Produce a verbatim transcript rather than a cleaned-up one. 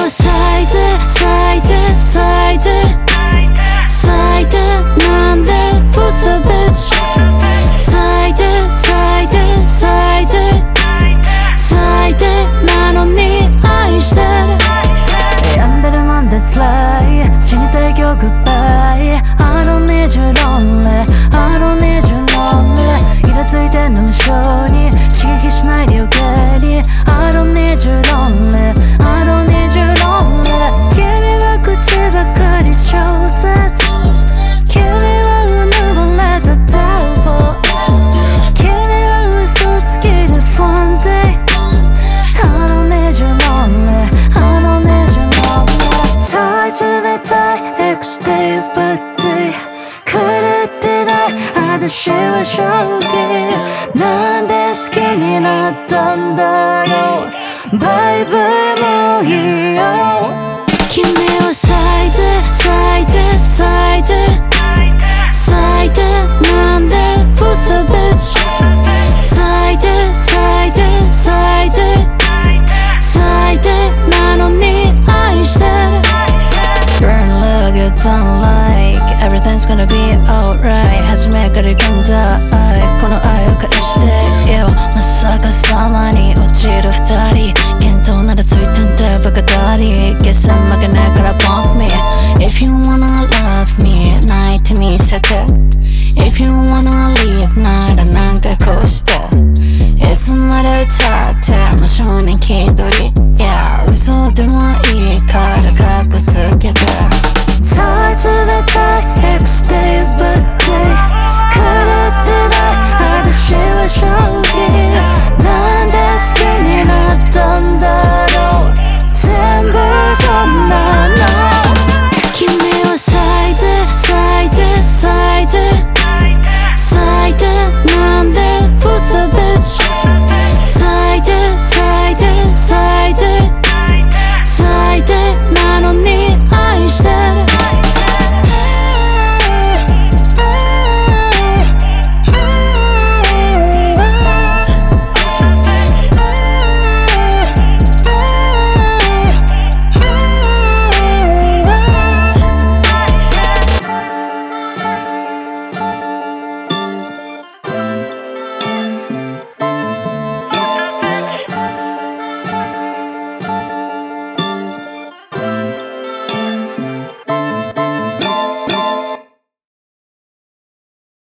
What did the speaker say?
を咲いて咲いて咲いて咲いてなんで Who's the bitch 咲いて咲いて咲いて咲いてなのに愛してる病んでるなんて辛い死にたい今日 Goodbye I don't need you lonely I don't need you lonely イラついてんの無性に刺激しないで余計に I don't need you lonely I don't need you lonely 君は口ばかり小説君はうぬぼれたタルボ君は嘘つきで One day I don't need you lonely I don't need you lonely 問い詰めたい X day by day 狂ってない私は正気なんで好きになったんだろうバイバイもういいよ君を咲いて咲いて咲いて咲いてなんで Who's the bitch 咲いて咲いて咲いて咲いてなのに愛してる Burn look you don't like Everything's gonna be alright 初めから現在この愛を返してよまさかさまに落ちる二人見当ならついてんだバカだり決戦負けないから bump me If you wanna love me 泣いてみせて If you wanna leave ならなんかこうしていつまで歌っても少年気取り Yeah 嘘でもいいから隠すけど問い詰めたい X day by